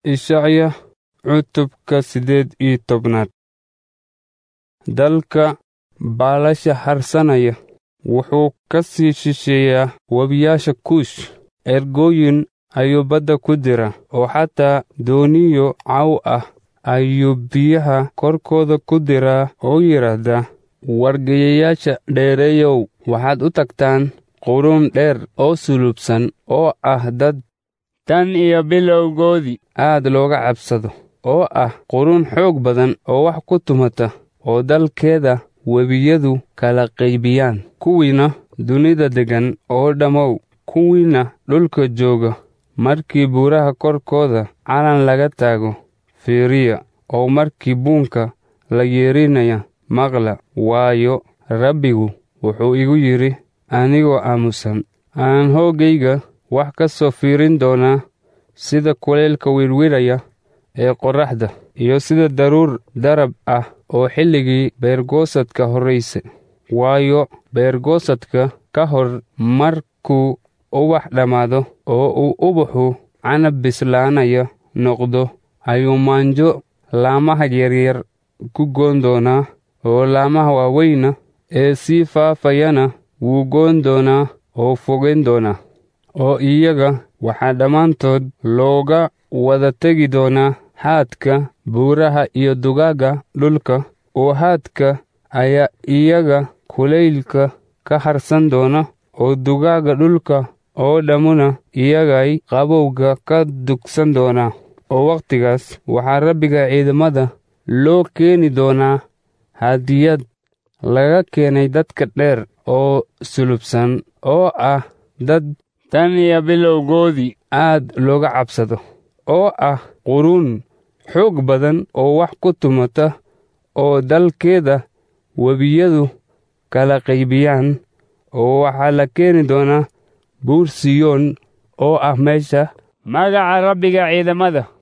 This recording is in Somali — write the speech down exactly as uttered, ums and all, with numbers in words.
Ishacya cutubka sideed iyo tobnaad. Dalka baalasha harsanaya wuxuu ka sii shisheeyaa wabiyasha Kuush. Ergooyin ayuu badda ku dira, oo xataa dooniyo caw ah ayuu biyaha korkooda ku diraa oo yiraahdaa, wargeeyayaasha dheereeyow, waxaad u tagtaan quruun dheer oo sulubsan oo ah dad tan iyo bilowgoodii aad looga cabsado, oo ah quruun xoog badan oo wax ku tumata, oo dalkeeda webiyadu kala qaybiyaan. Kuwiina dunida degan oo dhammow, kuwiina dhulka jooga, markii buuraha korkooda calan laga taago, fiiriya, oo markii buunka la yeerinaya maqla, waayo Rabbigu wuxuu igu yidhi anigoo aamusan, aan hoogayga wax ka soo fiirin doonaa, sida kuleylka wirwiraya ee qorraxda, iyo sida daruur darab ah oo xilligii beergoosadka horrayse. Waayo beergoosadka ka hor markuu ubax dhammaado oo uu ubaxu canab bislaanaya noqdo, ayuu maanjo laamaha yaryar ku goon doonaa, oo laamaha waaweyna ee sii faafayana wuu goon doonaa oo fogeyn doonaa. Oo iyaga waxaa dhammaantood looga wada tegi doonaa haadka buuraha iyo dugaagga dhulka, oo haadka ayaa iyaga kulaylka ka harsan doona, oo dugaagga dhulka oo dhammuna iyagay qabowga ka dugsan doonaa. Oo wakhtigaas waxaa Rabbiga ciidamada loo keeni doonaa hadiyad laga keenay dadka dheer oo sulubsan, oo ah dad tan iyo bilowgoodii aad looga cabsado, oo ah quruun xoog badan oo wax ku tumata, oo dalkeeda webiyadu kala qaybiyaan. Oo waxaa la keeni doonaa buur Siyoon oo ah meesha magaca Rabbiga ciidamada.